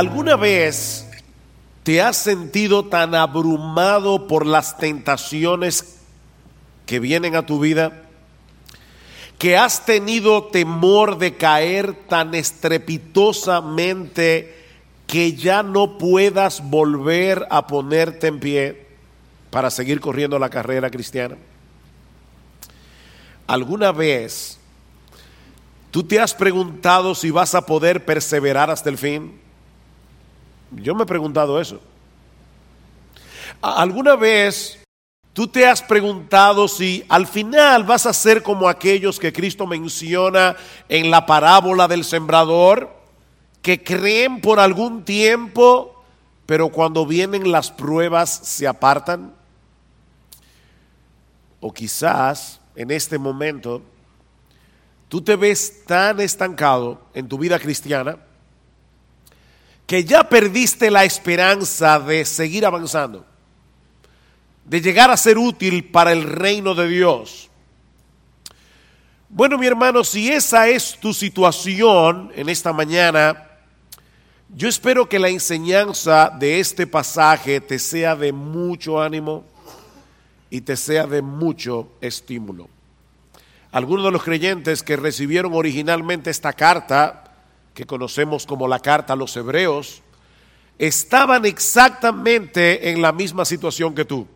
¿Alguna vez te has sentido tan abrumado por las tentaciones que vienen a tu vida, que has tenido temor de caer tan estrepitosamente que ya no puedas volver a ponerte en pie para seguir corriendo la carrera cristiana? ¿Alguna vez tú te has preguntado si vas a poder perseverar hasta el fin? Yo me he preguntado eso. ¿Alguna vez tú te has preguntado si al final vas a ser como aquellos que Cristo menciona en la parábola del sembrador, que creen por algún tiempo, pero cuando vienen las pruebas se apartan? O quizás en este momento tú te ves tan estancado en tu vida cristiana que ya perdiste la esperanza de seguir avanzando, de llegar a ser útil para el reino de Dios. Bueno, mi hermano, si esa es tu situación en esta mañana, yo espero que la enseñanza de este pasaje te sea de mucho ánimo y te sea de mucho estímulo. Algunos de los creyentes que recibieron originalmente esta carta, que conocemos como la carta a los Hebreos, estaban exactamente en la misma situación que tú.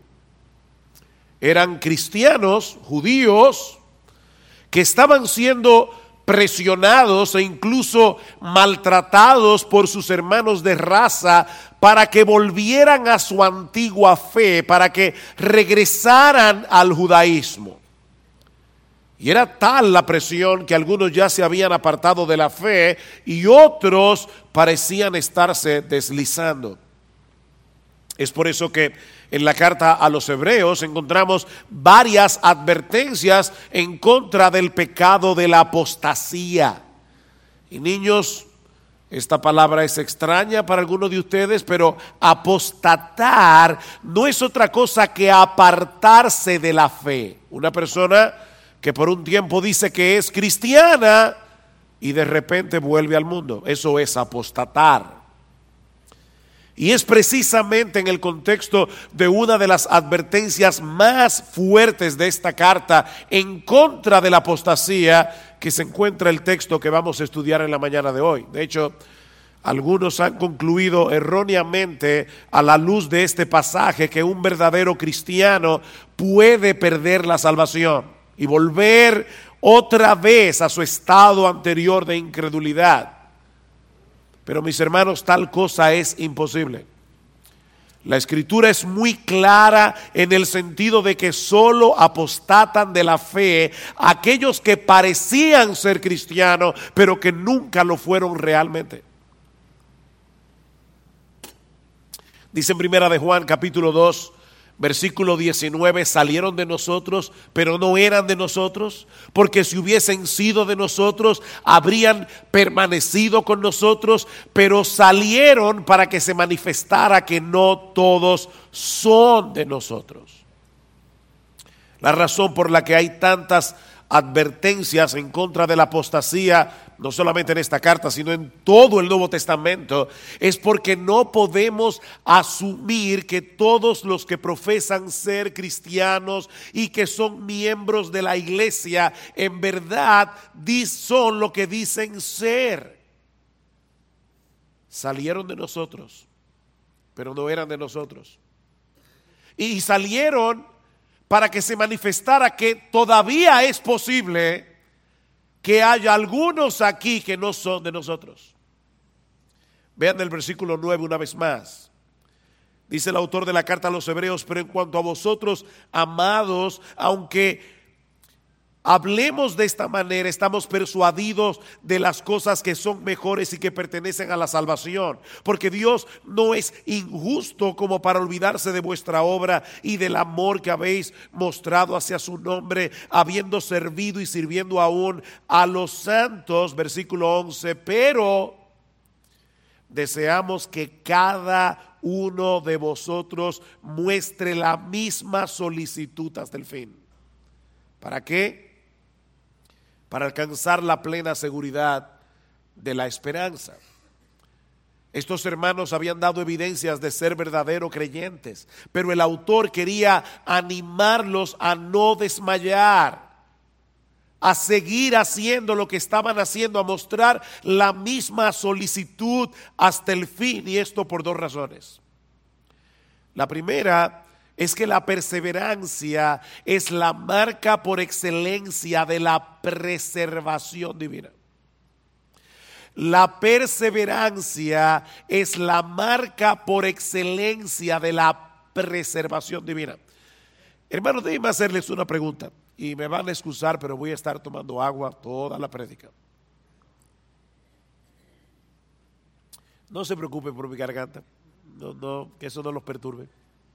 Eran cristianos, judíos, que estaban siendo presionados e incluso maltratados por sus hermanos de raza para que volvieran a su antigua fe, para que regresaran al judaísmo. Y era tal la presión que algunos ya se habían apartado de la fe y otros parecían estarse deslizando. Es por eso que en la carta a los Hebreos encontramos varias advertencias en contra del pecado de la apostasía. Y niños, esta palabra es extraña para algunos de ustedes, pero apostatar no es otra cosa que apartarse de la fe. Una persona que por un tiempo dice que es cristiana y de repente vuelve al mundo. Eso es apostatar. Y es precisamente en el contexto de una de las advertencias más fuertes de esta carta en contra de la apostasía que se encuentra el texto que vamos a estudiar en la mañana de hoy. De hecho, algunos han concluido erróneamente a la luz de este pasaje que un verdadero cristiano puede perder la salvación y volver otra vez a su estado anterior de incredulidad. Pero mis hermanos, tal cosa es imposible. La Escritura es muy clara en el sentido de que solo apostatan de la fe aquellos que parecían ser cristianos, pero que nunca lo fueron realmente. Dice en Primera de Juan, capítulo 2, versículo 19, salieron de nosotros, pero no eran de nosotros, porque si hubiesen sido de nosotros, habrían permanecido con nosotros, pero salieron para que se manifestara que no todos son de nosotros. La razón por la que hay tantas advertencias en contra de la apostasía, no solamente en esta carta, sino en todo el Nuevo Testamento, es porque no podemos asumir que todos los que profesan ser cristianos y que son miembros de la iglesia, en verdad son lo que dicen ser. Salieron de nosotros, pero no eran de nosotros. Y salieron para que se manifestara que todavía es posible que haya algunos aquí que no son de nosotros. Vean el versículo 9 una vez más. Dice el autor de la carta a los Hebreos: pero en cuanto a vosotros, amados, aunque hablemos de esta manera, estamos persuadidos de las cosas que son mejores y que pertenecen a la salvación, porque Dios no es injusto como para olvidarse de vuestra obra y del amor que habéis mostrado hacia su nombre, habiendo servido y sirviendo aún a los santos. Versículo 11, pero deseamos que cada uno de vosotros muestre la misma solicitud hasta el fin. ¿Para qué? Para alcanzar la plena seguridad de la esperanza. Estos hermanos habían dado evidencias de ser verdaderos creyentes, pero el autor quería animarlos a no desmayar, a seguir haciendo lo que estaban haciendo, a mostrar la misma solicitud hasta el fin, y esto por dos razones. La primera es que la perseverancia es la marca por excelencia de la preservación divina. La perseverancia es la marca por excelencia de la preservación divina. Hermanos, déjenme hacerles una pregunta y me van a excusar, pero voy a estar tomando agua toda la prédica. No se preocupen por mi garganta, no, que eso no los perturbe.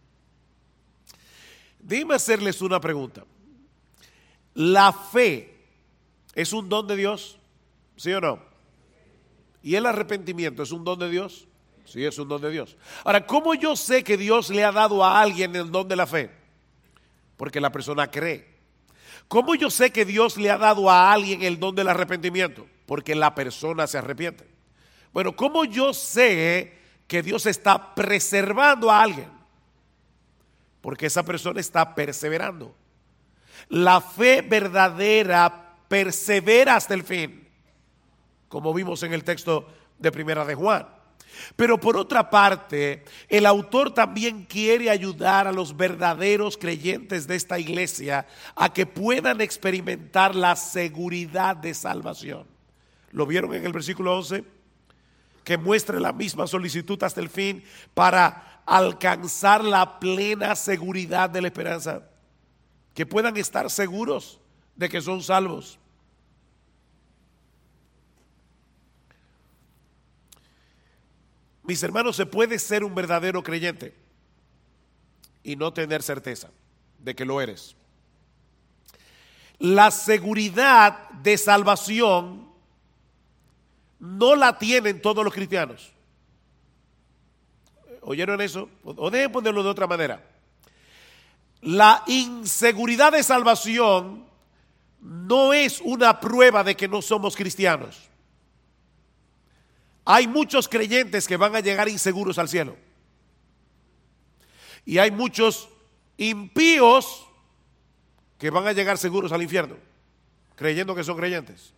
Déjenme hacerles una pregunta. ¿La fe es un don de Dios? ¿Sí o no? ¿Y el arrepentimiento es un don de Dios? Sí, es un don de Dios. Ahora, ¿cómo yo sé que Dios le ha dado a alguien el don de la fe? Porque la persona cree. ¿Cómo yo sé que Dios le ha dado a alguien el don del arrepentimiento? Porque la persona se arrepiente. Bueno, ¿cómo yo sé que Dios está preservando a alguien? Porque esa persona está perseverando. La fe verdadera persevera hasta el fin, como vimos en el texto de Primera de Juan. Pero por otra parte, el autor también quiere ayudar a los verdaderos creyentes de esta iglesia a que puedan experimentar la seguridad de salvación. ¿Lo vieron en el versículo 11? Que muestre la misma solicitud hasta el fin para alcanzar la plena seguridad de la esperanza. Que puedan estar seguros de que son salvos. Mis hermanos, se puede ser un verdadero creyente y no tener certeza de que lo eres. La seguridad de salvación no la tienen todos los cristianos. ¿Oyeron eso? O deben ponerlo de otra manera. La inseguridad de salvación no es una prueba de que no somos cristianos. Hay muchos creyentes que van a llegar inseguros al cielo. Y hay muchos impíos que van a llegar seguros al infierno, creyendo que son creyentes.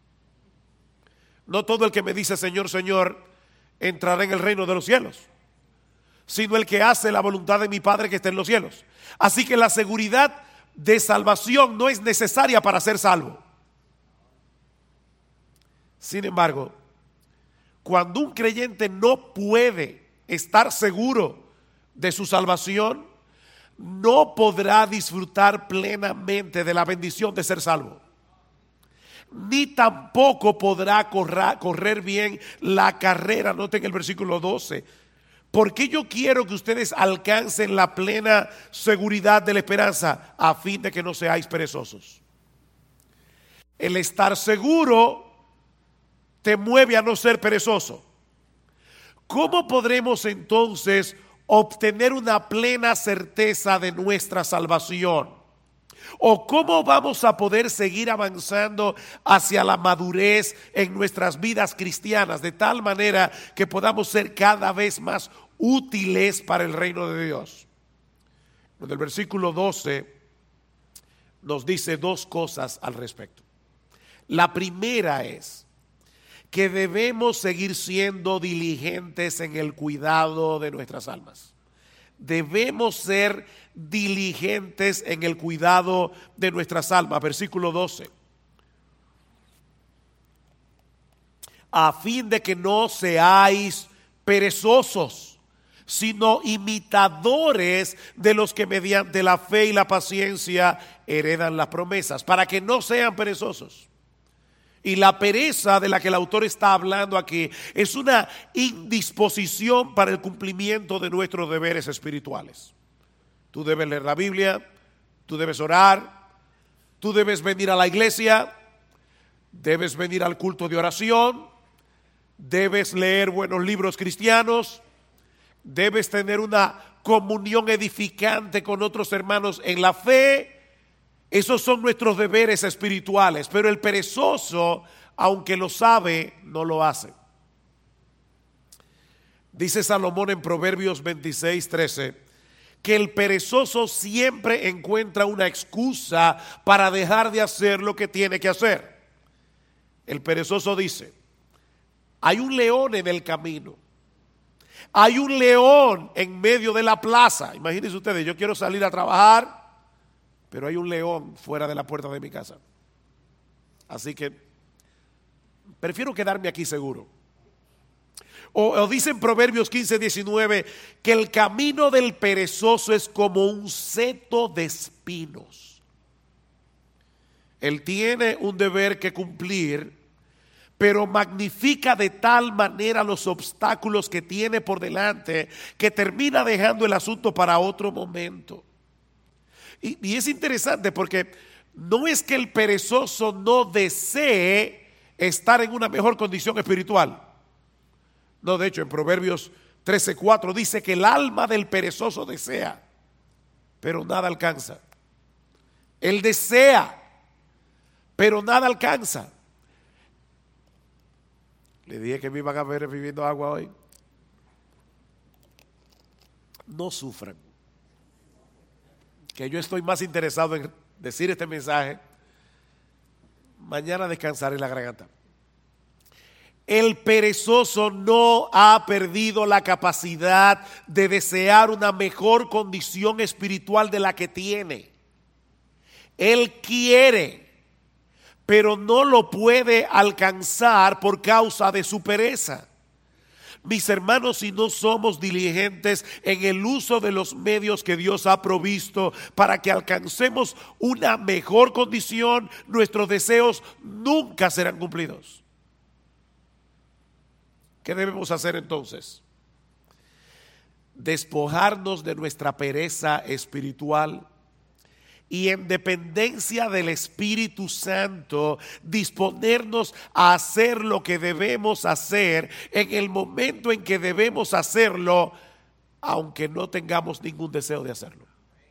No todo el que me dice Señor, Señor, entrará en el reino de los cielos, sino el que hace la voluntad de mi Padre que está en los cielos. Así que la seguridad de salvación no es necesaria para ser salvo. Sin embargo, cuando un creyente no puede estar seguro de su salvación, no podrá disfrutar plenamente de la bendición de ser salvo. Ni tampoco podrá correr bien la carrera. Noten el versículo 12. Porque yo quiero que ustedes alcancen la plena seguridad de la esperanza, a fin de que no seáis perezosos. El estar seguro te mueve a no ser perezoso. ¿Cómo podremos entonces obtener una plena certeza de nuestra salvación? ¿O cómo vamos a poder seguir avanzando hacia la madurez en nuestras vidas cristianas, de tal manera que podamos ser cada vez más útiles para el reino de Dios? En el versículo 12 nos dice dos cosas al respecto. La primera es que debemos seguir siendo diligentes en el cuidado de nuestras almas. Debemos ser diligentes en el cuidado de nuestras almas. Versículo 12. A fin de que no seáis perezosos, sino imitadores de los que mediante la fe y la paciencia heredan las promesas, para que no sean perezosos. Y la pereza de la que el autor está hablando aquí es una indisposición para el cumplimiento de nuestros deberes espirituales. Tú debes leer la Biblia, tú debes orar, tú debes venir a la iglesia, debes venir al culto de oración, debes leer buenos libros cristianos, debes tener una comunión edificante con otros hermanos en la fe. Esos son nuestros deberes espirituales, pero el perezoso, aunque lo sabe, no lo hace. Dice Salomón en Proverbios 26:13 que el perezoso siempre encuentra una excusa para dejar de hacer lo que tiene que hacer. El perezoso dice: hay un león en el camino, hay un león en medio de la plaza. Imagínense ustedes, yo quiero salir a trabajar, pero hay un león fuera de la puerta de mi casa. Así que prefiero quedarme aquí seguro. O dice en Proverbios 15:19 que el camino del perezoso es como un seto de espinos. Él tiene un deber que cumplir, pero magnifica de tal manera los obstáculos que tiene por delante que termina dejando el asunto para otro momento. Y es interesante porque no es que el perezoso no desee estar en una mejor condición espiritual. No, de hecho, en Proverbios 13:4 dice que el alma del perezoso desea, pero nada alcanza. Él desea, pero nada alcanza. Le dije que me iban a ver bebiendo agua hoy. No sufran. Que yo estoy más interesado en decir este mensaje. Mañana descansaré la garganta. El perezoso no ha perdido la capacidad de desear una mejor condición espiritual de la que tiene. Él quiere, pero no lo puede alcanzar por causa de su pereza. Mis hermanos, si no somos diligentes en el uso de los medios que Dios ha provisto para que alcancemos una mejor condición, nuestros deseos nunca serán cumplidos. ¿Qué debemos hacer entonces? Despojarnos de nuestra pereza espiritual y en dependencia del Espíritu Santo disponernos a hacer lo que debemos hacer en el momento en que debemos hacerlo, aunque no tengamos ningún deseo de hacerlo.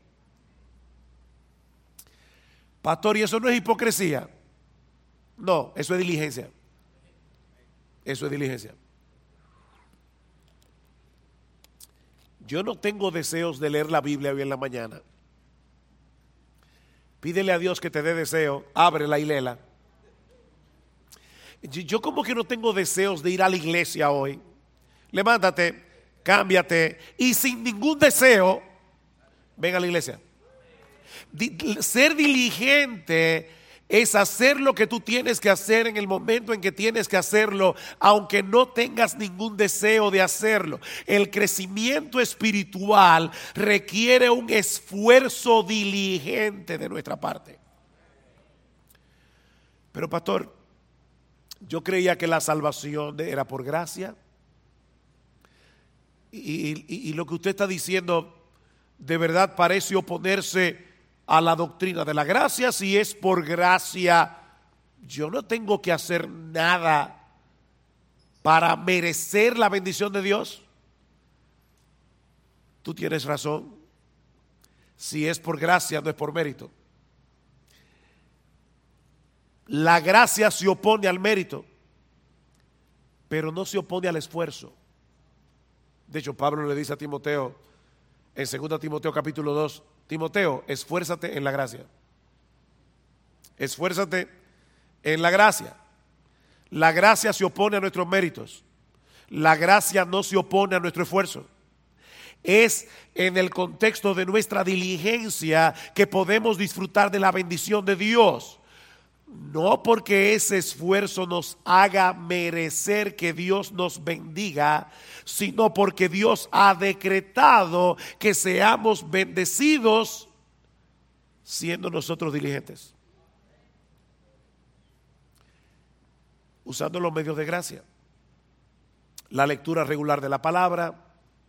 Pastor, ¿y eso no es hipocresía? No, eso es diligencia. Eso es diligencia. Yo no tengo deseos de leer la Biblia hoy en la mañana. Pídele a Dios que te dé deseo, ábrela y léela. Yo como que no tengo deseos de ir a la iglesia hoy. Levántate, cámbiate y sin ningún deseo, ven a la iglesia. Ser diligente es hacer lo que tú tienes que hacer en el momento en que tienes que hacerlo, aunque no tengas ningún deseo de hacerlo. El crecimiento espiritual requiere un esfuerzo diligente de nuestra parte. Pero pastor, yo creía que la salvación era por gracia. Y lo que usted está diciendo de verdad parece oponerse a la doctrina de la gracia. Si es por gracia, yo no tengo que hacer nada para merecer la bendición de Dios. Tú tienes razón. Si es por gracia, no es por mérito. La gracia se opone al mérito, pero no se opone al esfuerzo. De hecho, Pablo le dice a Timoteo en 2 Timoteo capítulo 2, Timoteo, esfuérzate en la gracia. Esfuérzate en la gracia. La gracia se opone a nuestros méritos. La gracia no se opone a nuestro esfuerzo. Es en el contexto de nuestra diligencia que podemos disfrutar de la bendición de Dios. No porque ese esfuerzo nos haga merecer que Dios nos bendiga, sino porque Dios ha decretado que seamos bendecidos siendo nosotros diligentes, usando los medios de gracia, la lectura regular de la palabra,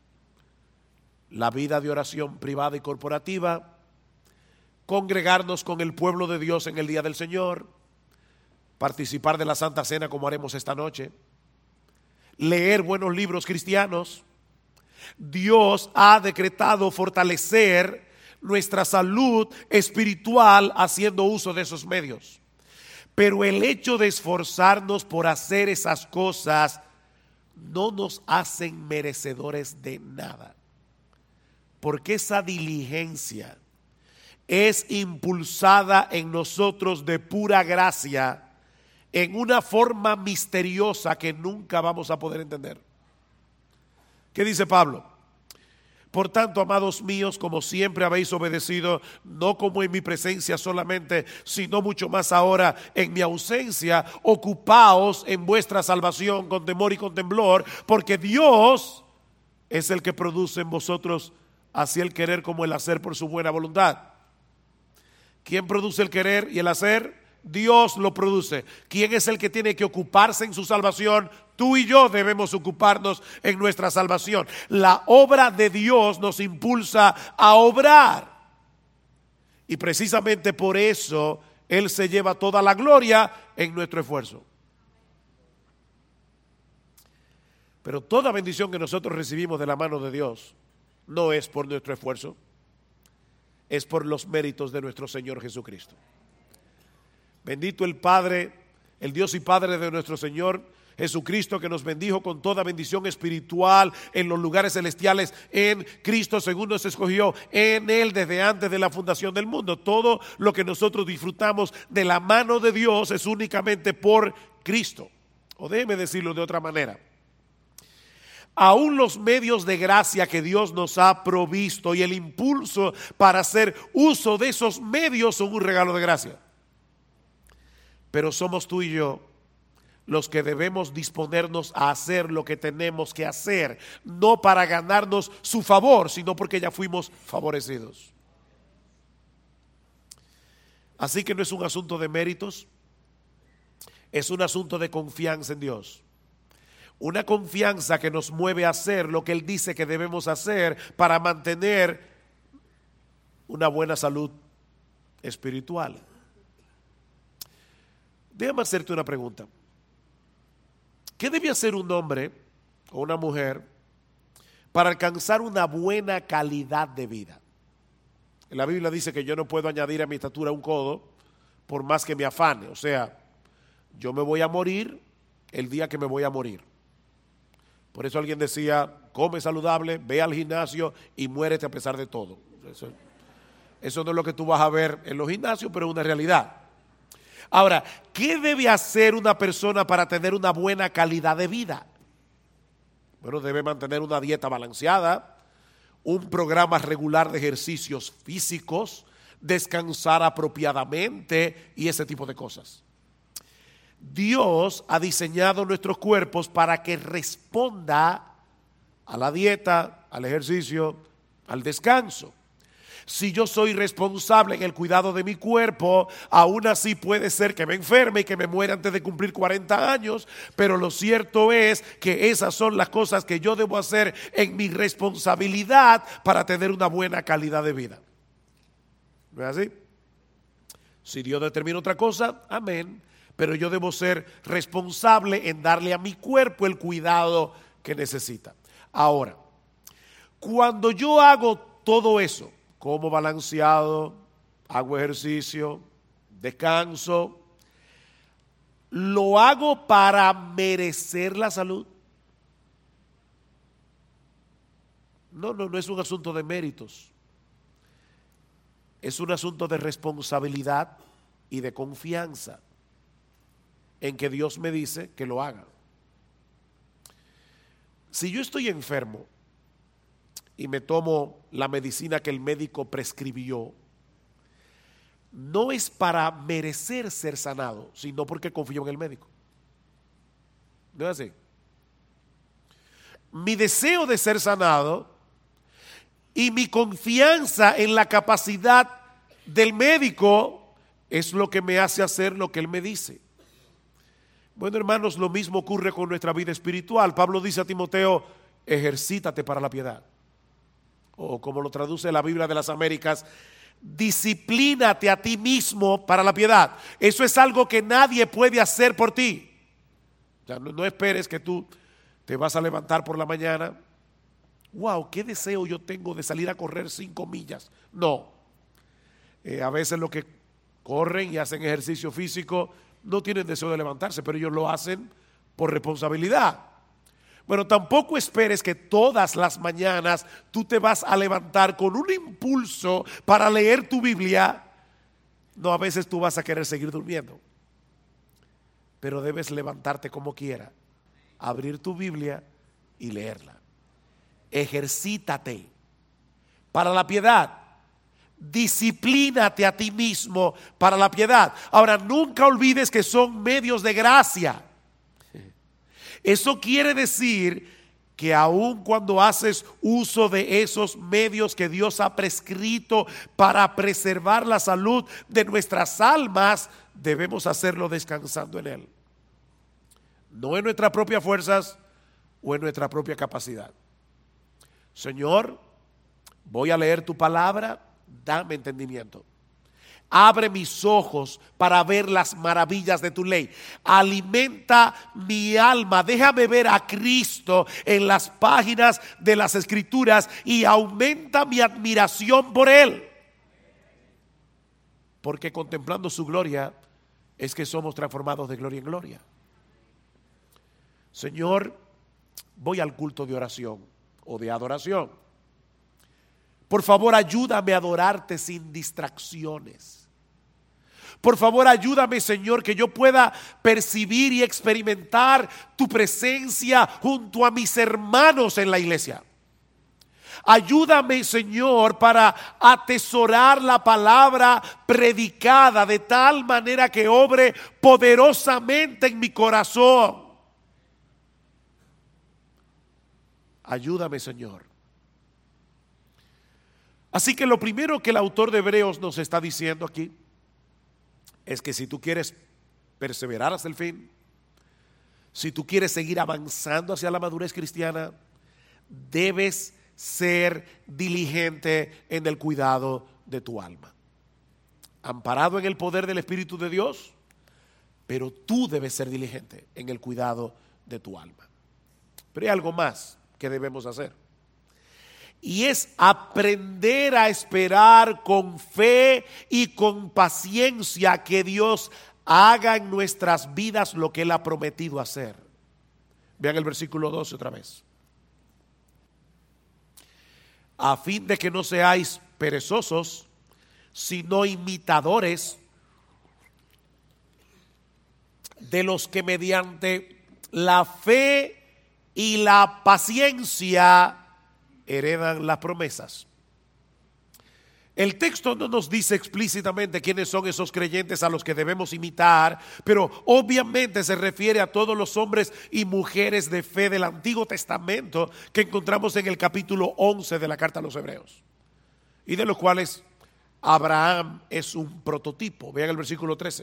la vida de oración privada y corporativa, congregarnos con el pueblo de Dios en el día del Señor, participar de la Santa Cena como haremos esta noche, leer buenos libros cristianos. Dios ha decretado fortalecer nuestra salud espiritual haciendo uso de esos medios. Pero el hecho de esforzarnos por hacer esas cosas no nos hacen merecedores de nada, porque esa diligencia es impulsada en nosotros de pura gracia, en una forma misteriosa que nunca vamos a poder entender. ¿Qué dice Pablo? Por tanto, amados míos, como siempre habéis obedecido, no como en mi presencia solamente, sino mucho más ahora en mi ausencia, ocupaos en vuestra salvación con temor y con temblor, porque Dios es el que produce en vosotros así el querer como el hacer por su buena voluntad. ¿Quién produce el querer y el hacer? Dios lo produce. ¿Quién es el que tiene que ocuparse en su salvación? Tú y yo debemos ocuparnos en nuestra salvación. La obra de Dios nos impulsa a obrar. Y precisamente por eso Él se lleva toda la gloria en nuestro esfuerzo. Pero toda bendición que nosotros recibimos de la mano de Dios no es por nuestro esfuerzo, es por los méritos de nuestro Señor Jesucristo. Bendito el Padre, el Dios y Padre de nuestro Señor Jesucristo, que nos bendijo con toda bendición espiritual en los lugares celestiales en Cristo, según nos escogió en Él desde antes de la fundación del mundo. Todo lo que nosotros disfrutamos de la mano de Dios es únicamente por Cristo. O déjeme decirlo de otra manera. Aún los medios de gracia que Dios nos ha provisto y el impulso para hacer uso de esos medios son un regalo de gracia. Pero somos tú y yo los que debemos disponernos a hacer lo que tenemos que hacer, no para ganarnos su favor, sino porque ya fuimos favorecidos. Así que no es un asunto de méritos, es un asunto de confianza en Dios. Una confianza que nos mueve a hacer lo que Él dice que debemos hacer para mantener una buena salud espiritual. Déjame hacerte una pregunta. ¿Qué debe hacer un hombre o una mujer para alcanzar una buena calidad de vida? La Biblia dice que yo no puedo añadir a mi estatura un codo por más que me afane. O sea, yo me voy a morir el día que me voy a morir. Por eso alguien decía, come saludable, ve al gimnasio y muérete a pesar de todo. Eso no es lo que tú vas a ver en los gimnasios, pero es una realidad. Ahora, ¿qué debe hacer una persona para tener una buena calidad de vida? Bueno, debe mantener una dieta balanceada, un programa regular de ejercicios físicos, descansar apropiadamente y ese tipo de cosas. Dios ha diseñado nuestros cuerpos para que responda a la dieta, al ejercicio, al descanso. Si yo soy responsable en el cuidado de mi cuerpo, aún así puede ser que me enferme y que me muera antes de cumplir 40 años, pero lo cierto es que esas son las cosas que yo debo hacer en mi responsabilidad para tener una buena calidad de vida. ¿No es así? Si Dios determina otra cosa, amén, pero yo debo ser responsable en darle a mi cuerpo el cuidado que necesita. Ahora, cuando yo hago todo eso, como balanceado, hago ejercicio, descanso, ¿lo hago para merecer la salud? No es un asunto de méritos. Es un asunto de responsabilidad y de confianza en que Dios me dice que lo haga. Si yo estoy enfermo y me tomo la medicina que el médico prescribió, no es para merecer ser sanado, sino porque confío en el médico. ¿No es así? Mi deseo de ser sanado y mi confianza en la capacidad del médico es lo que me hace hacer lo que él me dice. Bueno, hermanos, lo mismo ocurre con nuestra vida espiritual. Pablo dice a Timoteo, ejercítate para la piedad. O como lo traduce la Biblia de las Américas, disciplínate a ti mismo para la piedad. Eso es algo que nadie puede hacer por ti. O sea, no esperes que tú te vas a levantar por la mañana. Wow, qué deseo yo tengo de salir a correr 5 millas. No. A veces los que corren y hacen ejercicio físico no tienen deseo de levantarse, pero ellos lo hacen por responsabilidad. Bueno, tampoco esperes que todas las mañanas tú te vas a levantar con un impulso para leer tu Biblia. No, a veces tú vas a querer seguir durmiendo. Pero debes levantarte como quiera, abrir tu Biblia y leerla. Ejercítate para la piedad. Disciplínate a ti mismo para la piedad. Ahora, nunca olvides que son medios de gracia. Eso quiere decir que aun cuando haces uso de esos medios que Dios ha prescrito para preservar la salud de nuestras almas, debemos hacerlo descansando en Él. No en nuestras propias fuerzas o en nuestra propia capacidad. Señor, voy a leer tu palabra, dame entendimiento. Abre mis ojos para ver las maravillas de tu ley. Alimenta mi alma. Déjame ver a Cristo en las páginas de las Escrituras y aumenta mi admiración por Él. Porque contemplando su gloria es que somos transformados de gloria en gloria. Señor, voy al culto de oración o de adoración. Por favor, ayúdame a adorarte sin distracciones. Por favor, ayúdame, Señor, que yo pueda percibir y experimentar tu presencia junto a mis hermanos en la iglesia. Ayúdame, Señor, para atesorar la palabra predicada de tal manera que obre poderosamente en mi corazón. Ayúdame, Señor. Así que lo primero que el autor de Hebreos nos está diciendo aquí es que si tú quieres perseverar hasta el fin, si tú quieres seguir avanzando hacia la madurez cristiana, debes ser diligente en el cuidado de tu alma. Amparado en el poder del Espíritu de Dios, pero tú debes ser diligente en el cuidado de tu alma. Pero hay algo más que debemos hacer. Y es aprender a esperar con fe y con paciencia que Dios haga en nuestras vidas lo que Él ha prometido hacer. Vean el versículo 12 otra vez. A fin de que no seáis perezosos, sino imitadores de los que mediante la fe y la paciencia heredan las promesas. El texto no nos dice explícitamente quiénes son esos creyentes a los que debemos imitar, pero obviamente se refiere a todos los hombres y mujeres de fe del Antiguo Testamento que encontramos en el capítulo 11 de la carta a los Hebreos, y de los cuales Abraham es un prototipo. Vean el versículo 13.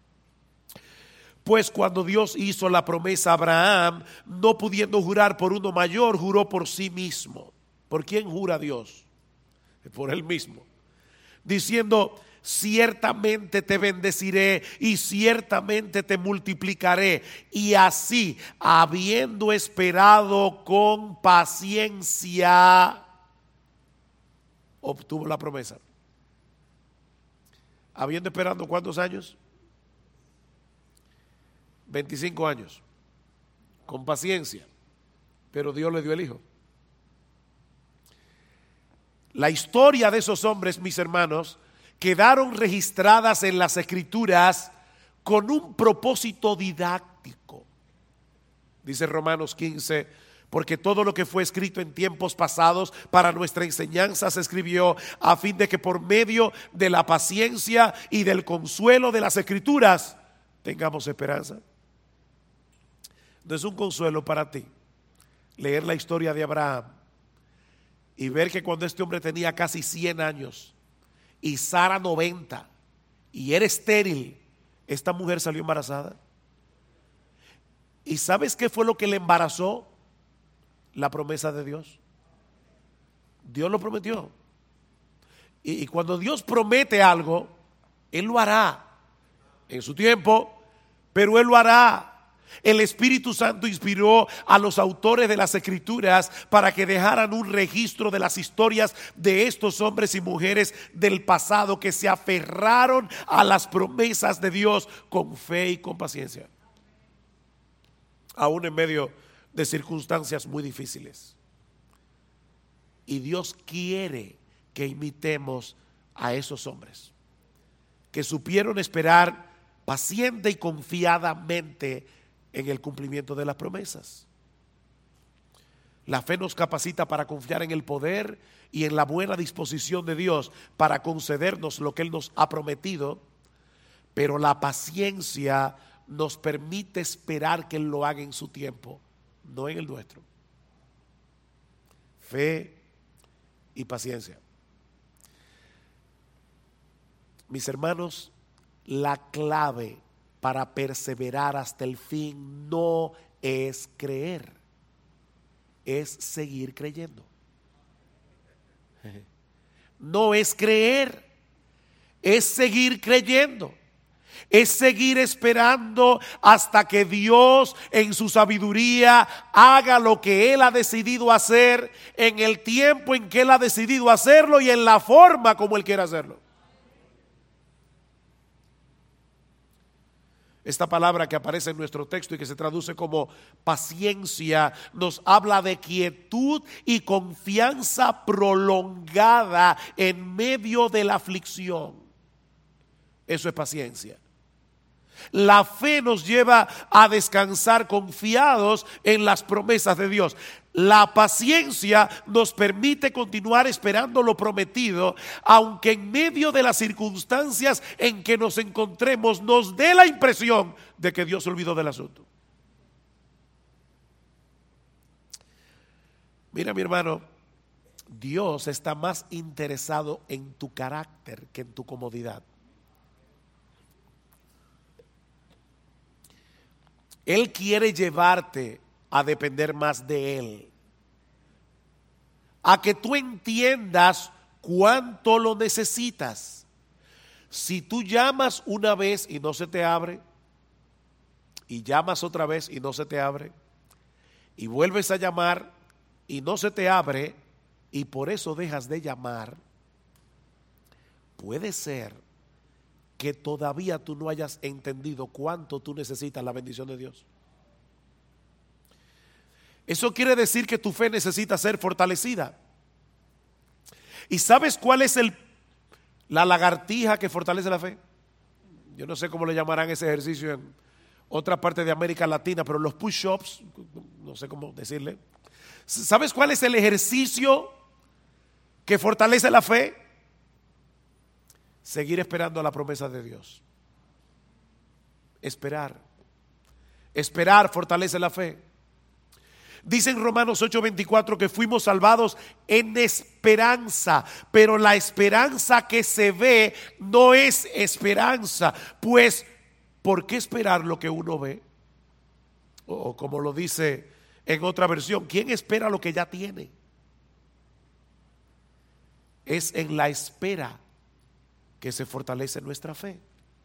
Pues cuando Dios hizo la promesa a Abraham, no pudiendo jurar por uno mayor, juró por sí mismo. ¿Por quién jura Dios? Por Él mismo. Diciendo, ciertamente te bendeciré y ciertamente te multiplicaré. Y así, habiendo esperado con paciencia, obtuvo la promesa. Habiendo esperado ¿cuántos años? 25 años. Con paciencia. Pero Dios le dio el hijo. La historia de esos hombres, mis hermanos, quedaron registradas en las Escrituras con un propósito didáctico. Dice Romanos 15, porque todo lo que fue escrito en tiempos pasados para nuestra enseñanza se escribió a fin de que por medio de la paciencia y del consuelo de las Escrituras tengamos esperanza. No es un consuelo para ti leer la historia de Abraham y ver que cuando este hombre tenía casi 100 años y Sara 90 y era estéril, esta mujer salió embarazada. ¿Y sabes qué fue lo que le embarazó? La promesa de Dios. Dios lo prometió. Y cuando Dios promete algo, Él lo hará en su tiempo, pero Él lo hará. El Espíritu Santo inspiró a los autores de las Escrituras para que dejaran un registro de las historias de estos hombres y mujeres del pasado que se aferraron a las promesas de Dios con fe y con paciencia. Aún en medio de circunstancias muy difíciles. Y Dios quiere que imitemos a esos hombres que supieron esperar paciente y confiadamente en el cumplimiento de las promesas. La fe nos capacita para confiar en el poder y en la buena disposición de Dios para concedernos lo que Él nos ha prometido, pero la paciencia nos permite esperar que Él lo haga en su tiempo, no en el nuestro. Fe y paciencia. Mis hermanos, la clave para perseverar hasta el fin no es creer, es seguir creyendo. No es creer, es seguir creyendo. Es seguir esperando hasta que Dios en su sabiduría haga lo que Él ha decidido hacer, en el tiempo en que Él ha decidido hacerlo y en la forma como Él quiere hacerlo. Esta palabra que aparece en nuestro texto y que se traduce como paciencia nos habla de quietud y confianza prolongada en medio de la aflicción. Eso es paciencia. La fe nos lleva a descansar confiados en las promesas de Dios. La paciencia nos permite continuar esperando lo prometido, aunque en medio de las circunstancias en que nos encontremos nos dé la impresión de que Dios se olvidó del asunto. Mira, mi hermano, Dios está más interesado en tu carácter que en tu comodidad. Él quiere llevarte a depender más de Él, a que tú entiendas cuánto lo necesitas. Si tú llamas una vez y no se te abre, y llamas otra vez y no se te abre, y vuelves a llamar y no se te abre, y por eso dejas de llamar, puede ser que todavía tú no hayas entendido cuánto tú necesitas la bendición de Dios. Eso quiere decir que tu fe necesita ser fortalecida. ¿Y sabes cuál es la lagartija que fortalece la fe? Yo no sé cómo le llamarán ese ejercicio en otra parte de América Latina, pero los push-ups, no sé cómo decirle. ¿Sabes cuál es el ejercicio que fortalece la fe? Seguir esperando la promesa de Dios. Esperar fortalece la fe. Dice en Romanos 8:24 que fuimos salvados en esperanza, pero la esperanza que se ve no es esperanza. Pues, ¿por qué esperar lo que uno ve? O como lo dice en otra versión, ¿quién espera lo que ya tiene? Es en la espera que se fortalece nuestra fe.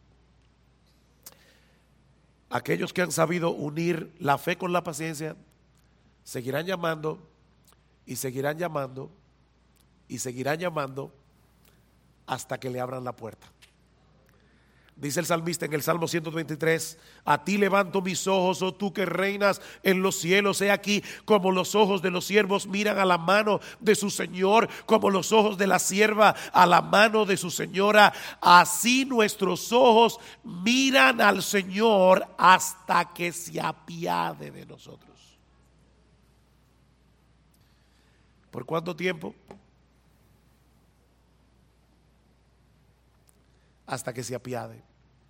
Aquellos que han sabido unir la fe con la paciencia seguirán llamando y seguirán llamando y seguirán llamando hasta que le abran la puerta. Dice el salmista en el Salmo 123: a ti levanto mis ojos, oh tú que reinas en los cielos. He aquí como los ojos de los siervos miran a la mano de su Señor, como los ojos de la sierva a la mano de su señora. Así nuestros ojos miran al Señor hasta que se apiade de nosotros. ¿Por cuánto tiempo? Hasta que se apiade.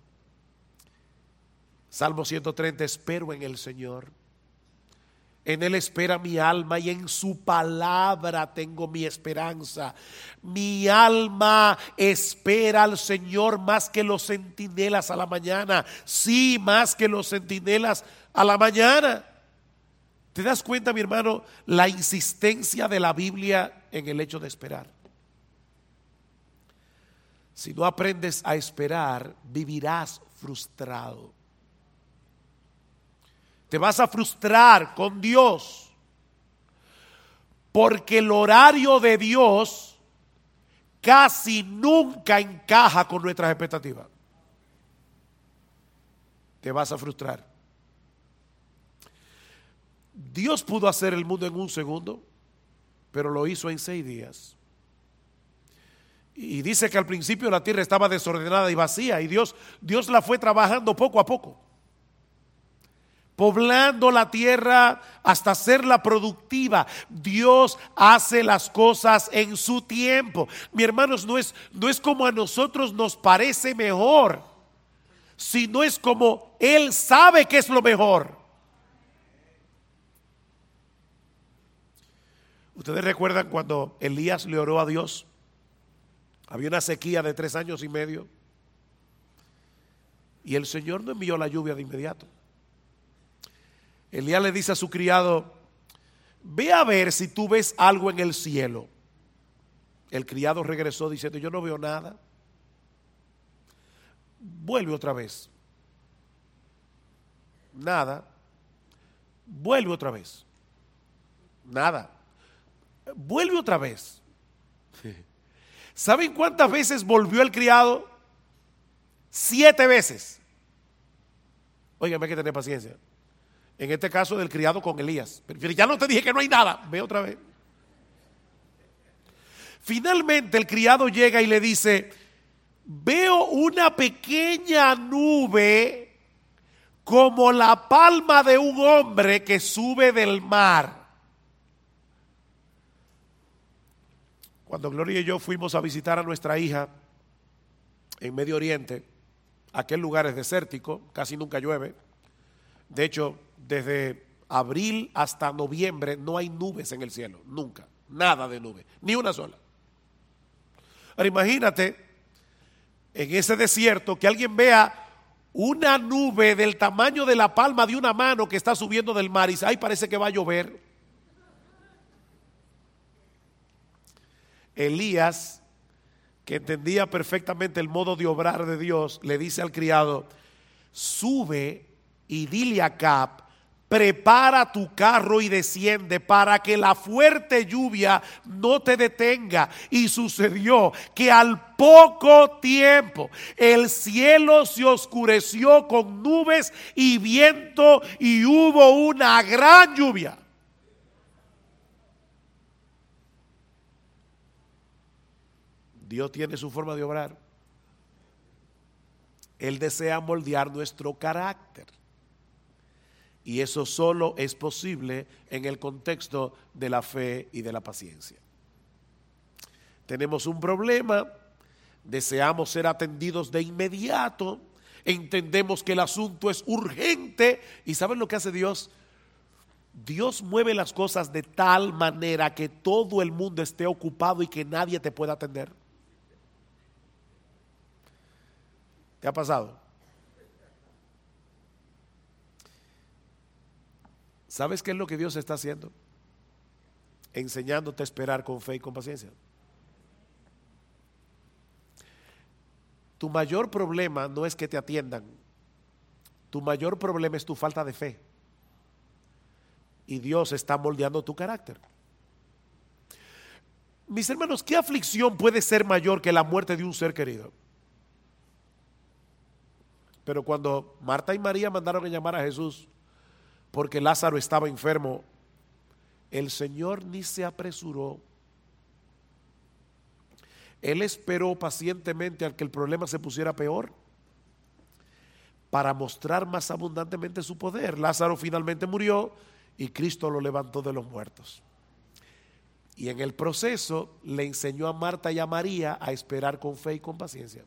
Salmo 130: espero en el Señor, en Él espera mi alma y en su palabra tengo mi esperanza. Mi alma espera al Señor más que los centinelas a la mañana. Sí, más que los centinelas a la mañana. ¿Te das cuenta, mi hermano, la insistencia de la Biblia en el hecho de esperar? Si no aprendes a esperar, vivirás frustrado. Te vas a frustrar con Dios, porque el horario de Dios casi nunca encaja con nuestras expectativas. Te vas a frustrar. Dios pudo hacer el mundo en un segundo, pero lo hizo en 6 días. Y dice que al principio la tierra estaba desordenada y vacía, y Dios la fue trabajando poco a poco, poblando la tierra hasta hacerla productiva. Dios hace las cosas en su tiempo. Mi hermanos, no es como a nosotros nos parece mejor, sino es como Él sabe que es lo mejor. ¿Ustedes recuerdan cuando Elías le oró a Dios? Había una sequía de 3 años y medio y el Señor no envió la lluvia de inmediato. Elías le dice a su criado: ve a ver si tú ves algo en el cielo. El criado regresó diciendo: yo no veo nada. Vuelve otra vez. Nada. Vuelve otra vez. Nada. Vuelve otra vez. ¿Saben cuántas veces volvió el criado? 7 veces. Óigame, hay que tener paciencia. En este caso del criado con Elías. Pero ya no te dije que no hay nada. Ve otra vez. Finalmente el criado llega y le dice: veo una pequeña nube como la palma de un hombre que sube del mar. Cuando Gloria y yo fuimos a visitar a nuestra hija en Medio Oriente, aquel lugar es desértico, casi nunca llueve. De hecho, desde abril hasta noviembre no hay nubes en el cielo, nunca, nada de nube, ni una sola. Ahora imagínate en ese desierto que alguien vea una nube del tamaño de la palma de una mano que está subiendo del mar y dice: ay, parece que va a llover. Elías, que entendía perfectamente el modo de obrar de Dios, le dice al criado: sube y dile a Acab, prepara tu carro y desciende para que la fuerte lluvia no te detenga. Y sucedió que al poco tiempo el cielo se oscureció con nubes y viento y hubo una gran lluvia. Dios tiene su forma de obrar. Él desea moldear nuestro carácter. Y eso solo es posible en el contexto de la fe y de la paciencia. Tenemos un problema, deseamos ser atendidos de inmediato, entendemos que el asunto es urgente. ¿Y saben lo que hace Dios? Dios mueve las cosas de tal manera que todo el mundo esté ocupado y que nadie te pueda atender. ¿Te ha pasado? ¿Sabes qué es lo que Dios está haciendo? Enseñándote a esperar con fe y con paciencia. Tu mayor problema no es que te atiendan. Tu mayor problema es tu falta de fe. Y Dios está moldeando tu carácter. Mis hermanos, ¿qué aflicción puede ser mayor que la muerte de un ser querido? Pero cuando Marta y María mandaron a llamar a Jesús porque Lázaro estaba enfermo, el Señor ni se apresuró. Él esperó pacientemente a que el problema se pusiera peor para mostrar más abundantemente su poder. Lázaro finalmente murió y Cristo lo levantó de los muertos. Y en el proceso le enseñó a Marta y a María a esperar con fe y con paciencia.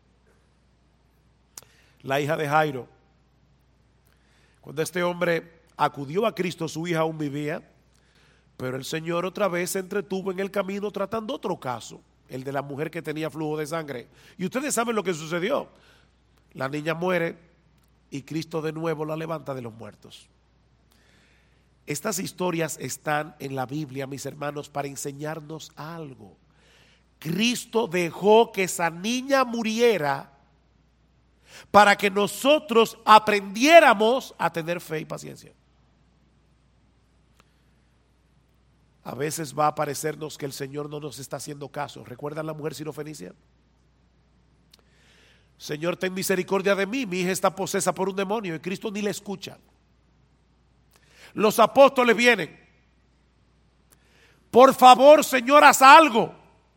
La hija de Jairo, cuando este hombre acudió a Cristo, su hija aún vivía, pero el Señor otra vez se entretuvo en el camino tratando otro caso, el de la mujer que tenía flujo de sangre. Y ustedes saben lo que sucedió. La niña muere y Cristo de nuevo la levanta de los muertos. Estas historias están en la Biblia, mis hermanos, para enseñarnos algo. Cristo dejó que esa niña muriera para que nosotros aprendiéramos a tener fe y paciencia. A veces va a parecernos que el Señor no nos está haciendo caso. ¿Recuerdan la mujer sirofenicia? Señor, ten misericordia de mí, mi hija está posesa por un demonio, y Cristo ni le escucha. Los apóstoles vienen. Por favor, Señor, haz algo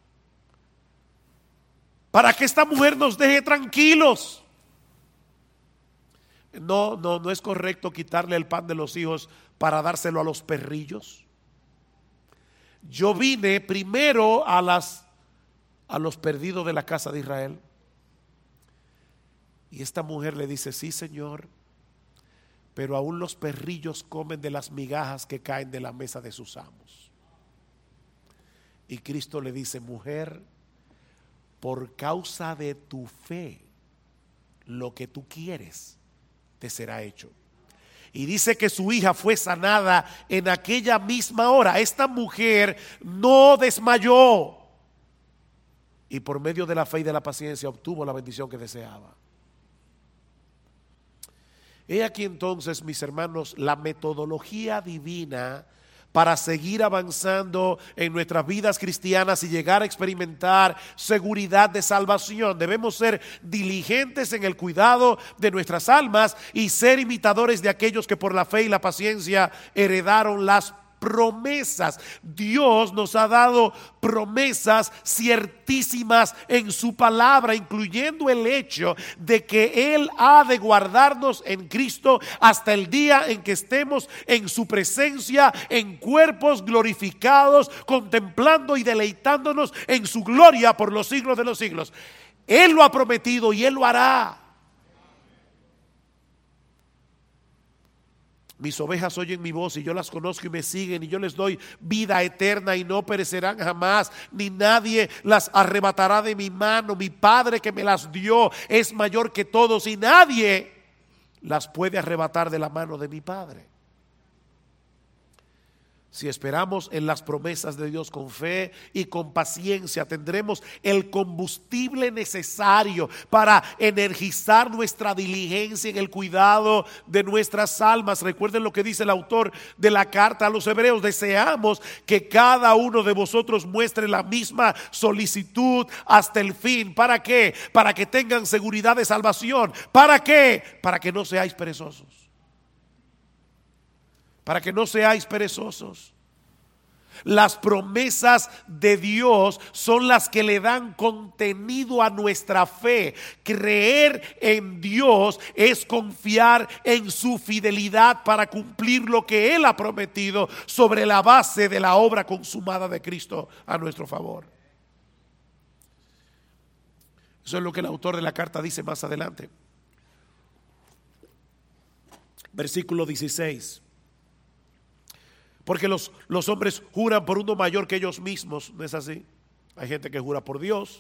para que esta mujer nos deje tranquilos. No es correcto quitarle el pan de los hijos para dárselo a los perrillos. Yo vine primero a los perdidos de la casa de Israel. Y esta mujer le dice: sí, Señor, pero aún los perrillos comen de las migajas que caen de la mesa de sus amos. Y Cristo le dice: mujer, por causa de tu fe, lo que tú quieres te será hecho. Y dice que su hija fue sanada en aquella misma hora. Esta mujer no desmayó y por medio de la fe y de la paciencia obtuvo la bendición que deseaba. He aquí entonces, mis hermanos, la metodología divina para seguir avanzando en nuestras vidas cristianas y llegar a experimentar seguridad de salvación. Debemos ser diligentes en el cuidado de nuestras almas y ser imitadores de aquellos que por la fe y la paciencia heredaron las promesas. Dios nos ha dado promesas ciertísimas en su palabra, incluyendo el hecho de que Él ha de guardarnos en Cristo hasta el día en que estemos en su presencia en cuerpos glorificados, contemplando y deleitándonos en su gloria por los siglos de los siglos. Él lo ha prometido y Él lo hará. Mis ovejas oyen mi voz y yo las conozco y me siguen, y yo les doy vida eterna y no perecerán jamás, ni nadie las arrebatará de mi mano. Mi Padre que me las dio es mayor que todos y nadie las puede arrebatar de la mano de mi Padre. Si esperamos en las promesas de Dios con fe y con paciencia, tendremos el combustible necesario para energizar nuestra diligencia en el cuidado de nuestras almas. Recuerden lo que dice el autor de la carta a los Hebreos: deseamos que cada uno de vosotros muestre la misma solicitud hasta el fin. ¿Para qué? Para que tengan seguridad de salvación. ¿Para qué? Para que no seáis perezosos. Para que no seáis perezosos. Las promesas de Dios son las que le dan contenido a nuestra fe. Creer en Dios es confiar en su fidelidad para cumplir lo que Él ha prometido sobre la base de la obra consumada de Cristo a nuestro favor. Eso es lo que el autor de la carta dice más adelante. Versículo 16. Porque los hombres juran por uno mayor que ellos mismos, ¿no es así? Hay gente que jura por Dios.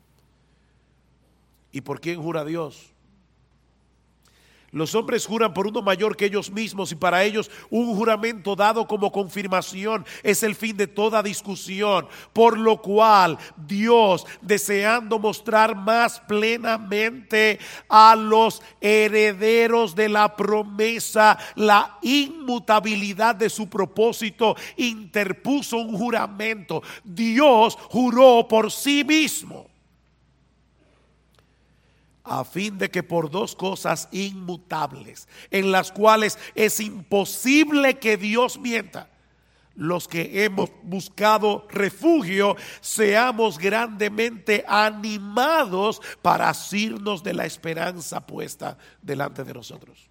¿Y por quién jura Dios? Los hombres juran por uno mayor que ellos mismos, y para ellos un juramento dado como confirmación es el fin de toda discusión. Por lo cual Dios, deseando mostrar más plenamente a los herederos de la promesa la inmutabilidad de su propósito, interpuso un juramento. Dios juró por sí mismo, a fin de que por dos cosas inmutables, en las cuales es imposible que Dios mienta, los que hemos buscado refugio seamos grandemente animados para asirnos de la esperanza puesta delante de nosotros.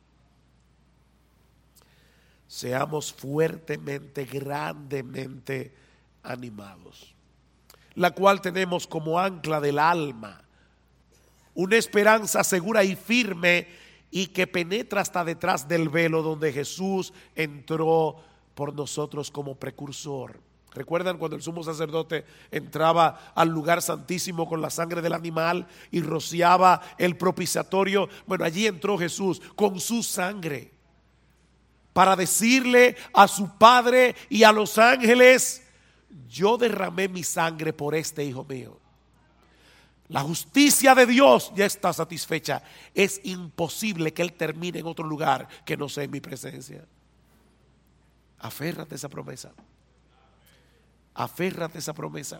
Seamos fuertemente, grandemente animados, la cual tenemos como ancla del alma, una esperanza segura y firme, y que penetra hasta detrás del velo, donde Jesús entró por nosotros como precursor. ¿Recuerdan cuando el sumo sacerdote entraba al lugar santísimo con la sangre del animal y rociaba el propiciatorio? Bueno, allí entró Jesús con su sangre para decirle a su Padre y a los ángeles: yo derramé mi sangre por este hijo mío. La justicia de Dios ya está satisfecha. Es imposible que Él termine en otro lugar que no sea en mi presencia. Aférrate a esa promesa. Aférrate a esa promesa.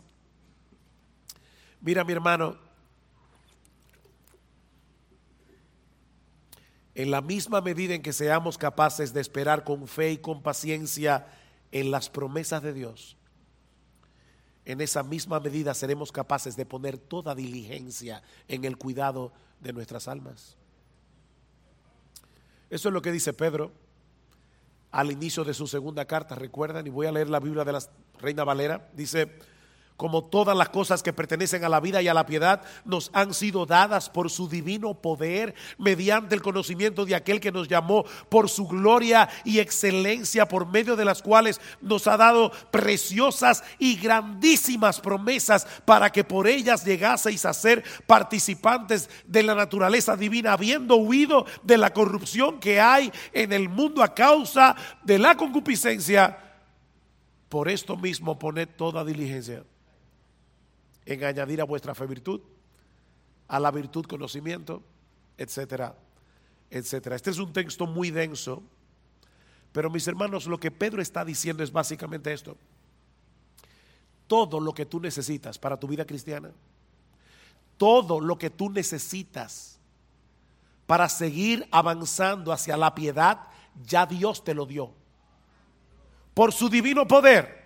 Mira, mi hermano, En la misma medida en que seamos capaces de esperar con fe y con paciencia en las promesas de Dios, en esa misma medida seremos capaces de poner toda diligencia en el cuidado de nuestras almas. Eso es lo que dice Pedro al inicio de su segunda carta, recuerdan, y voy a leer la Biblia de la Reina Valera. Dice: como todas las cosas que pertenecen a la vida y a la piedad nos han sido dadas por su divino poder, mediante el conocimiento de aquel que nos llamó por su gloria y excelencia, por medio de las cuales nos ha dado preciosas y grandísimas promesas, para que por ellas llegaseis a ser participantes de la naturaleza divina, habiendo huido de la corrupción que hay en el mundo a causa de la concupiscencia. Por esto mismo poned toda diligencia en añadir a vuestra fe virtud, a la virtud conocimiento, etcétera, etcétera. Este es un texto muy denso, pero mis hermanos, lo que Pedro está diciendo es básicamente esto: todo lo que tú necesitas para tu vida cristiana, todo lo que tú necesitas para seguir avanzando hacia la piedad, ya Dios te lo dio por su divino poder.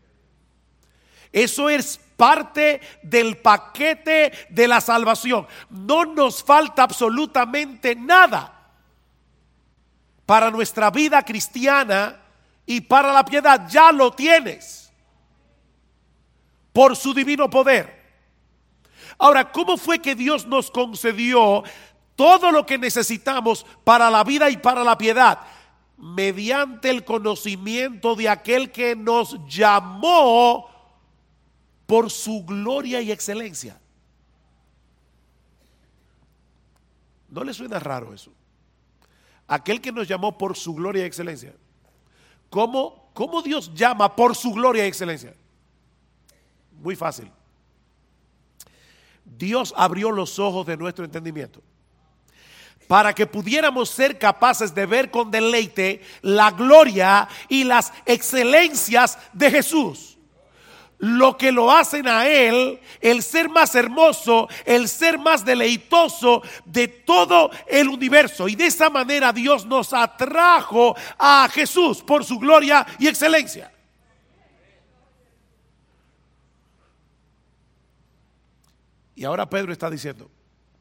Eso es parte del paquete de la salvación. No nos falta absolutamente nada para nuestra vida cristiana y para la piedad. Ya lo tienes por su divino poder. Ahora, ¿cómo fue que Dios nos concedió todo lo que necesitamos para la vida y para la piedad? Mediante el conocimiento de aquel que nos llamó por su gloria y excelencia. ¿No le suena raro eso? Aquel que nos llamó por su gloria y excelencia. ¿Cómo Dios llama por su gloria y excelencia? Muy fácil. Dios abrió los ojos de nuestro entendimiento para que pudiéramos ser capaces de ver con deleite la gloria y las excelencias de Jesús. Lo que lo hacen a Él el ser más hermoso, el ser más deleitoso de todo el universo. Y de esa manera Dios nos atrajo a Jesús por su gloria y excelencia. Y ahora Pedro está diciendo: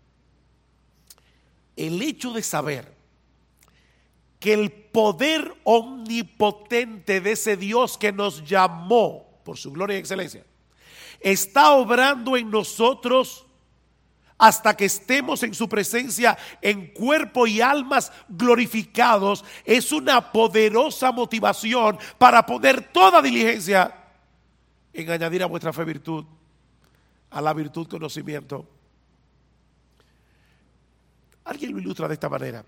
el hecho de saber que el poder omnipotente de ese Dios que nos llamó por su gloria y excelencia está obrando en nosotros hasta que estemos en su presencia en cuerpo y almas glorificados, es una poderosa motivación para poner toda diligencia en añadir a vuestra fe virtud, a la virtud conocimiento. Alguien lo ilustra de esta manera: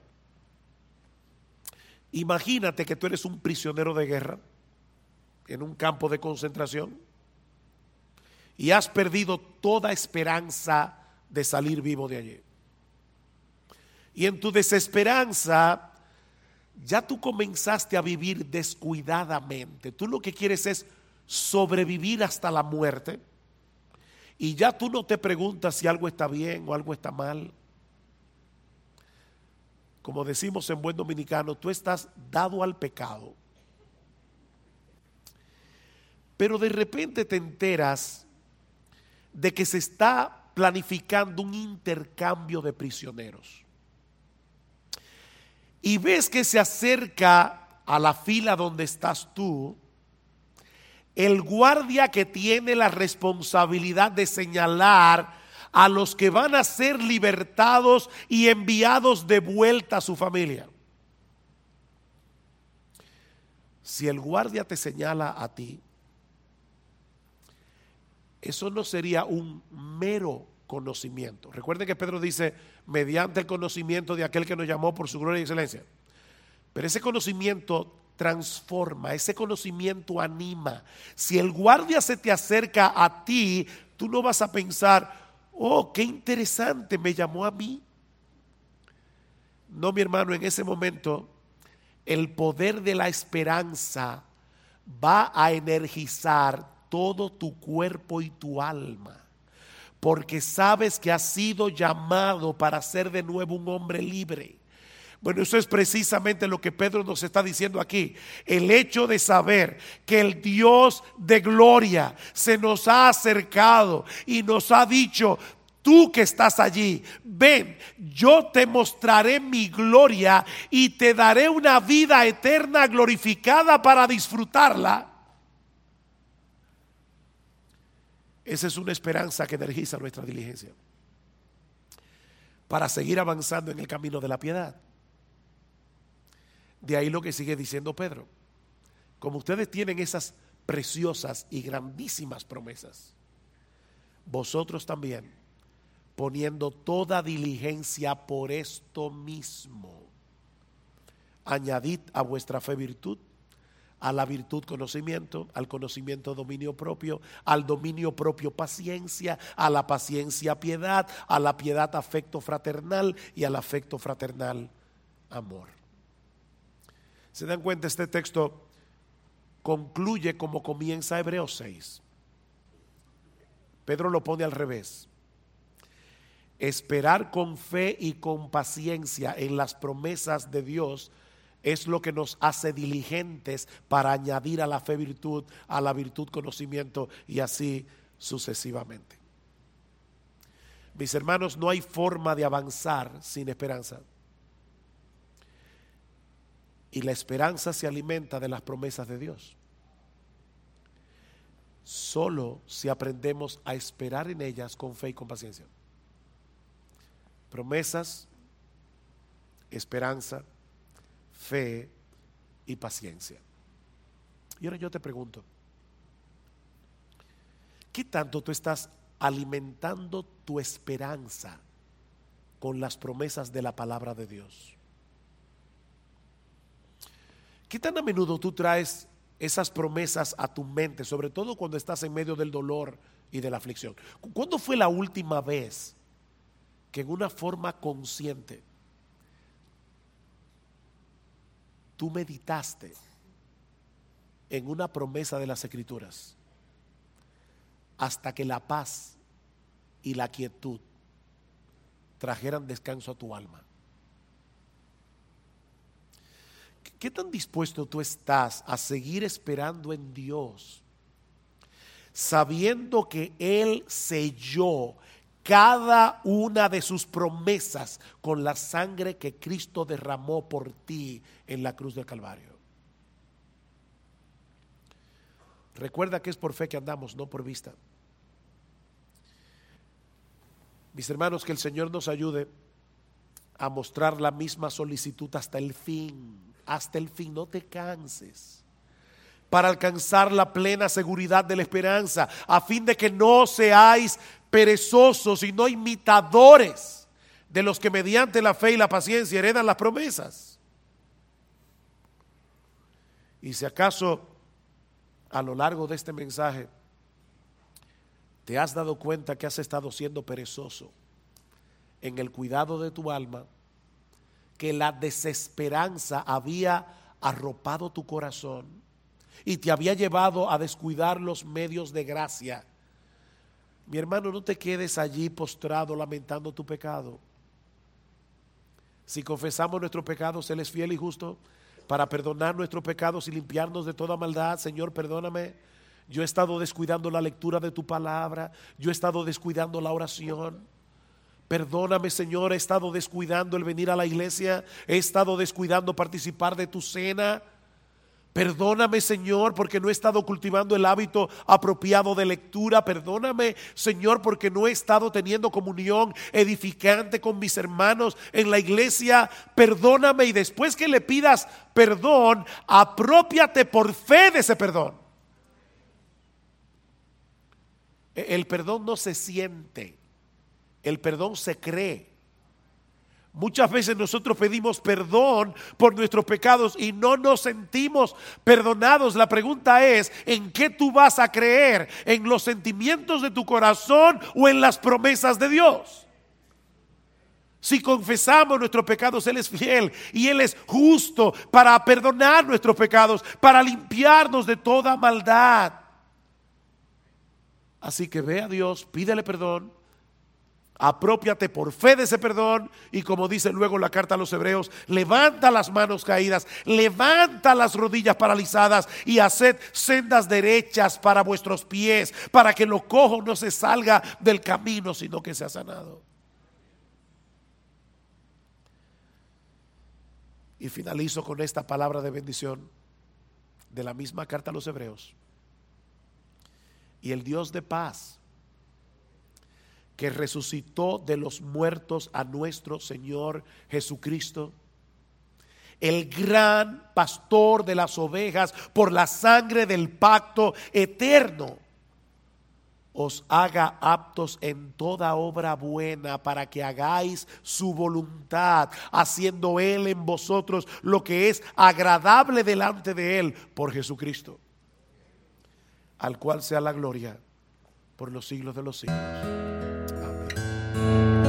imagínate que tú eres un prisionero de guerra en un campo de concentración y has perdido toda esperanza de salir vivo de allí. Y en tu desesperanza ya tú comenzaste a vivir descuidadamente. Tú lo que quieres es sobrevivir hasta la muerte, y ya tú no te preguntas si algo está bien o algo está mal. Como decimos en buen dominicano, tú estás dado al pecado. Pero de repente te enteras de que se está planificando un intercambio de prisioneros. Y ves que se acerca a la fila donde estás tú el guardia que tiene la responsabilidad de señalar a los que van a ser libertados y enviados de vuelta a su familia. Si el guardia te señala a ti, eso no sería un mero conocimiento. Recuerden que Pedro dice: mediante el conocimiento de aquel que nos llamó por su gloria y excelencia. Pero ese conocimiento transforma, ese conocimiento anima. Si el guardia se te acerca a ti, tú no vas a pensar: oh, qué interesante, me llamó a mí. No, mi hermano, en ese momento el poder de la esperanza va a energizar todo tu cuerpo y tu alma, porque sabes que has sido llamado para ser de nuevo un hombre libre. Bueno, eso es precisamente lo que Pedro nos está diciendo aquí. El hecho de saber que el Dios de gloria se nos ha acercado y nos ha dicho: tú que estás allí, ven, yo te mostraré mi gloria y te daré una vida eterna glorificada para disfrutarla. Esa es una esperanza que energiza nuestra diligencia para seguir avanzando en el camino de la piedad. De ahí lo que sigue diciendo Pedro: como ustedes tienen esas preciosas y grandísimas promesas, vosotros también, poniendo toda diligencia por esto mismo, añadid a vuestra fe virtud, a la virtud conocimiento, al conocimiento dominio propio, al dominio propio paciencia, a la paciencia piedad, a la piedad afecto fraternal y al afecto fraternal amor. ¿Se dan cuenta? Este texto concluye como comienza Hebreos 6. Pedro lo pone al revés. Esperar con fe y con paciencia en las promesas de Dios es lo que nos hace diligentes para añadir a la fe virtud, a la virtud conocimiento y así sucesivamente. Mis hermanos, no hay forma de avanzar sin esperanza. Y la esperanza se alimenta de las promesas de Dios. Solo si aprendemos a esperar en ellas con fe y con paciencia. Promesas, esperanza, fe y paciencia. Y ahora yo te pregunto: ¿qué tanto tú estás alimentando tu esperanza con las promesas de la palabra de Dios? ¿Qué tan a menudo tú traes esas promesas a tu mente, sobre todo cuando estás en medio del dolor y de la aflicción? ¿Cuándo fue la última vez que en una forma consciente tú meditaste en una promesa de las Escrituras hasta que la paz y la quietud trajeran descanso a tu alma? ¿Qué tan dispuesto tú estás a seguir esperando en Dios, sabiendo que Él selló cada una de sus promesas con la sangre que Cristo derramó por ti en la cruz del Calvario? Recuerda que es por fe que andamos, no por vista. Mis hermanos, que el Señor nos ayude a mostrar la misma solicitud hasta el fin. Hasta el fin, no te canses, para alcanzar la plena seguridad de la esperanza, a fin de que no seáis perezosos y no imitadores de los que mediante la fe y la paciencia heredan las promesas. Y si acaso a lo largo de este mensaje te has dado cuenta que has estado siendo perezoso en el cuidado de tu alma, que la desesperanza había arropado tu corazón y te había llevado a descuidar los medios de gracia, mi hermano, no te quedes allí postrado lamentando tu pecado. Si confesamos nuestros pecados, Él es fiel y justo para perdonar nuestros pecados y limpiarnos de toda maldad. Señor, perdóname, yo he estado descuidando la lectura de tu palabra, yo he estado descuidando la oración. Perdóname, Señor, he estado descuidando el venir a la iglesia, he estado descuidando participar de tu cena. Perdóname, Señor, porque no he estado cultivando el hábito apropiado de lectura. Perdóname, Señor, porque no he estado teniendo comunión edificante con mis hermanos en la iglesia. Perdóname, y después que le pidas perdón, aprópiate por fe de ese perdón. El perdón no se siente. El perdón se cree. Muchas veces nosotros pedimos perdón por nuestros pecados y no nos sentimos perdonados. La pregunta es: ¿en qué tú vas a creer? ¿En los sentimientos de tu corazón o en las promesas de Dios? Si confesamos nuestros pecados, Él es fiel y Él es justo para perdonar nuestros pecados, para limpiarnos de toda maldad. Así que ve a Dios, pídele perdón, Aprópiate por fe de ese perdón y, como dice luego la carta a los Hebreos, levanta las manos caídas, levanta las rodillas paralizadas y haced sendas derechas para vuestros pies, para que lo cojo no se salga del camino, sino que sea sanado. Y finalizo con esta palabra de bendición de la misma carta a los Hebreos. Y el Dios de paz, que resucitó de los muertos a nuestro Señor Jesucristo, el gran pastor de las ovejas, por la sangre del pacto eterno, os haga aptos en toda obra buena, para que hagáis su voluntad, haciendo Él en vosotros lo que es agradable delante de Él, por Jesucristo, al cual sea la gloria por los siglos de los siglos. Amén.